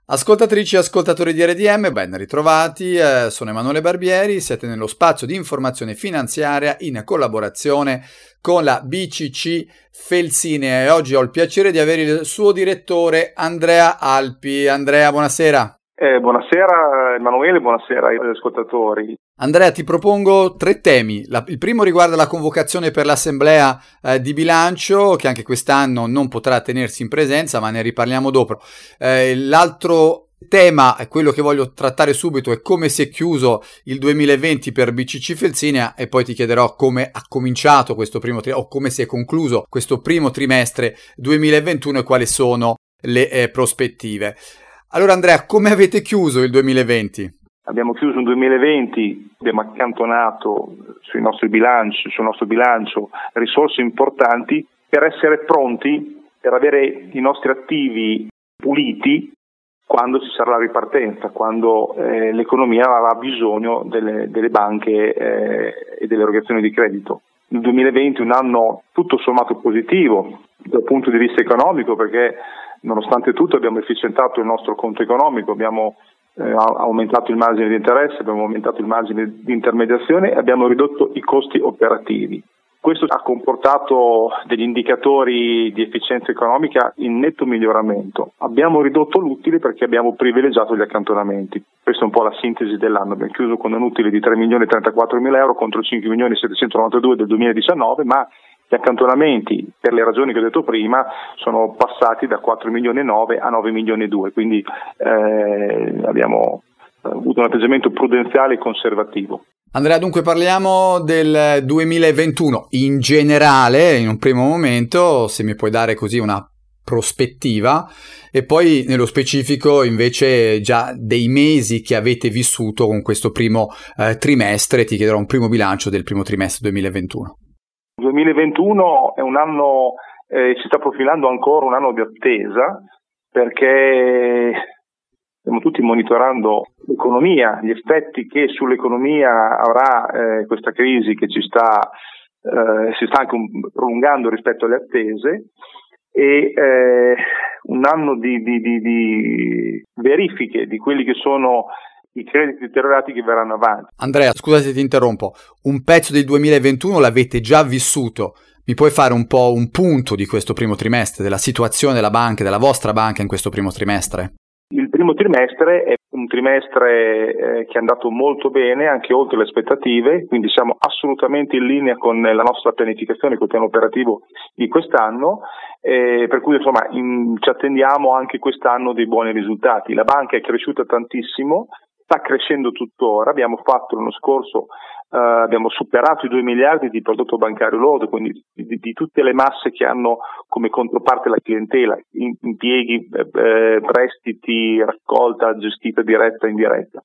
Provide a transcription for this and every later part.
Ascoltatrici e ascoltatori di RDM, ben ritrovati, sono Emanuele Barbieri, siete nello spazio di informazione finanziaria in collaborazione con la BCC Felsinea e oggi ho il piacere di avere il suo direttore Andrea Alpi. Andrea, buonasera. Buonasera Emanuele, buonasera agli ascoltatori. Andrea, ti propongo 3 temi. Il primo riguarda la convocazione per l'assemblea di bilancio, che anche quest'anno non potrà tenersi in presenza, ma ne riparliamo dopo. L'altro tema, quello che voglio trattare subito, è come si è chiuso il 2020 per BCC Felsinea e poi ti chiederò come ha cominciato questo primo o come si è concluso questo primo trimestre 2021 e quali sono le prospettive. Allora Andrea, come avete chiuso il 2020? Abbiamo chiuso un 2020, abbiamo accantonato sul nostro bilancio risorse importanti per essere pronti per avere i nostri attivi puliti quando ci sarà la ripartenza, quando l'economia avrà bisogno delle banche e delle erogazioni di credito. Il 2020 è un anno tutto sommato positivo dal punto di vista economico, perché nonostante tutto abbiamo efficientato il nostro conto economico, abbiamo aumentato il margine di interesse, abbiamo aumentato il margine di intermediazione e abbiamo ridotto i costi operativi. Questo ha comportato degli indicatori di efficienza economica in netto miglioramento. Abbiamo ridotto l'utile perché abbiamo privilegiato gli accantonamenti. Questa è un po' la sintesi dell'anno. Abbiamo chiuso con un utile di 3.034.000 euro contro 5.792 del 2019, ma gli accantonamenti, per le ragioni che ho detto prima, sono passati da 4.900.000 a 9.200.000, quindi abbiamo avuto un atteggiamento prudenziale e conservativo. Andrea, dunque parliamo del 2021 in generale, in un primo momento, se mi puoi dare così una prospettiva, e poi nello specifico invece già dei mesi che avete vissuto con questo primo trimestre. Ti chiederò un primo bilancio del primo trimestre 2021. Il 2021 è un anno, si sta profilando ancora un anno di attesa, perché stiamo tutti monitorando l'economia, gli effetti che sull'economia avrà questa crisi che si sta anche prolungando rispetto alle attese, e un anno di verifiche di quelli che sono i crediti deteriorati che verranno avanti. Andrea, scusa se ti interrompo, un pezzo del 2021 l'avete già vissuto. Mi puoi fare un po' un punto di questo primo trimestre, della situazione della banca, della vostra banca in questo primo trimestre? Il primo trimestre è un trimestre che è andato molto bene, anche oltre le aspettative, quindi siamo assolutamente in linea con la nostra pianificazione, col piano operativo di quest'anno, per cui insomma ci attendiamo anche quest'anno dei buoni risultati. La banca è cresciuta tantissimo, sta crescendo tuttora. Abbiamo fatto l'anno scorso, abbiamo superato i 2 miliardi di prodotto bancario lordo, quindi di tutte le masse che hanno come controparte la clientela, impieghi, prestiti, raccolta gestita diretta e indiretta.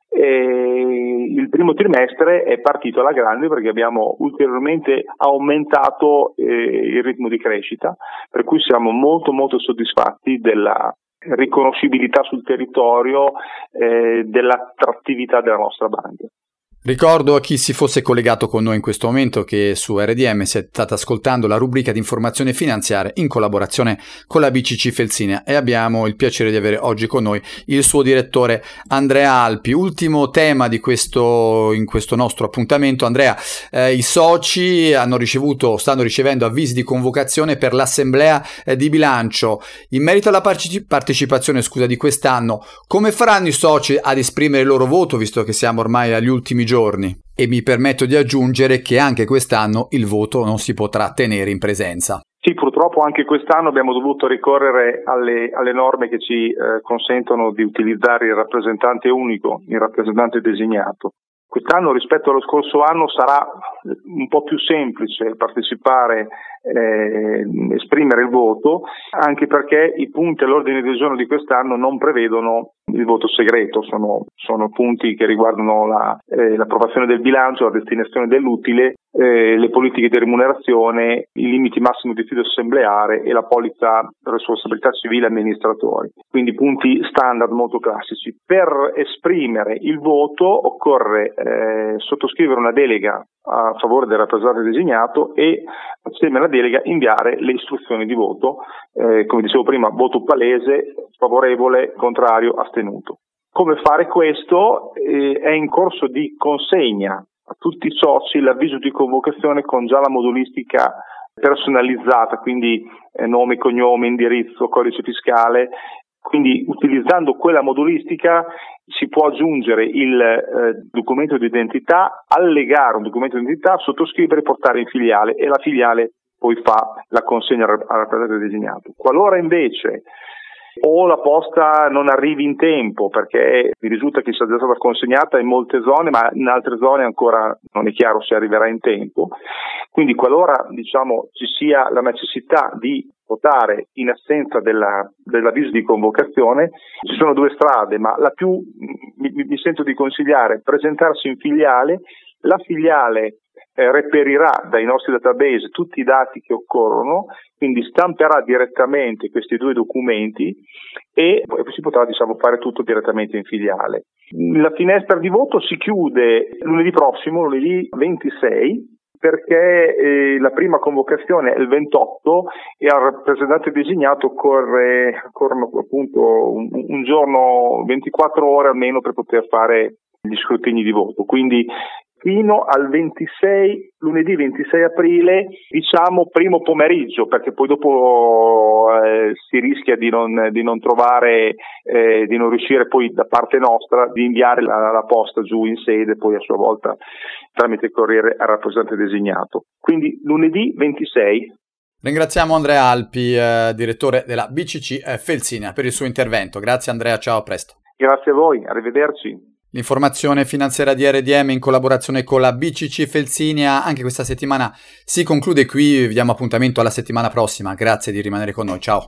E il primo trimestre è partito alla grande perché abbiamo ulteriormente aumentato il ritmo di crescita, per cui siamo molto molto soddisfatti della riconoscibilità sul territorio, dell'attrattività della nostra banca. Ricordo a chi si fosse collegato con noi in questo momento che su RDM si è stata ascoltando la rubrica di informazione finanziaria in collaborazione con la BCC Felsinea e abbiamo il piacere di avere oggi con noi il suo direttore Andrea Alpi. Ultimo tema in questo nostro appuntamento, Andrea, i soci stanno ricevendo avvisi di convocazione per l'assemblea di bilancio. In merito alla partecipazione di quest'anno, come faranno i soci ad esprimere il loro voto, visto che siamo ormai agli ultimi giorni? E mi permetto di aggiungere che anche quest'anno il voto non si potrà tenere in presenza. Sì, purtroppo anche quest'anno abbiamo dovuto ricorrere alle norme che ci consentono di utilizzare il rappresentante unico, il rappresentante designato. Quest'anno rispetto allo scorso anno sarà un po' più semplice partecipare, esprimere il voto, anche perché i punti all'ordine del giorno di quest'anno non prevedono il voto segreto, sono punti che riguardano l'approvazione del bilancio, la destinazione dell'utile, le politiche di remunerazione, i limiti massimi di fido assembleare e la polizza responsabilità civile amministratori. Quindi punti standard molto classici. Per esprimere il voto occorre sottoscrivere una delega a favore del rappresentante designato e assieme alla delega inviare le istruzioni di voto, come dicevo prima, voto palese, favorevole, contrario, astenuto. Come fare questo? È in corso di consegna a tutti i soci l'avviso di convocazione con già la modulistica personalizzata, quindi nome, cognome, indirizzo, codice fiscale. Quindi utilizzando quella modulistica si può aggiungere il documento di identità, allegare un documento di identità, sottoscrivere e portare in filiale, e la filiale poi fa la consegna al rappresentante designato. Qualora invece o la posta non arrivi in tempo, perché mi risulta che sia già stata consegnata in molte zone, ma in altre zone ancora non è chiaro se arriverà in tempo, quindi qualora ci sia la necessità di votare in assenza dell'avviso di convocazione, ci sono due strade, ma la più mi sento di consigliare presentarsi in filiale. La filiale reperirà dai nostri database tutti i dati che occorrono, quindi stamperà direttamente questi due documenti e si potrà fare tutto direttamente in filiale. La finestra di voto si chiude lunedì prossimo, lunedì 26, perché la prima convocazione è il 28 e al rappresentante designato corrono appunto un giorno, 24 ore almeno per poter fare gli scrutini di voto. Quindi fino al 26, lunedì 26 aprile, primo pomeriggio, perché poi dopo si rischia di non trovare, di non riuscire poi da parte nostra di inviare la posta giù in sede, poi a sua volta tramite corriere al rappresentante designato. Quindi lunedì 26. Ringraziamo Andrea Alpi, direttore della BCC Felsinea, per il suo intervento. Grazie Andrea, ciao, a presto. Grazie a voi, arrivederci. L'informazione finanziaria di RDM in collaborazione con la BCC Felsinea anche questa settimana si conclude qui, vi diamo appuntamento alla settimana prossima, grazie di rimanere con noi, ciao.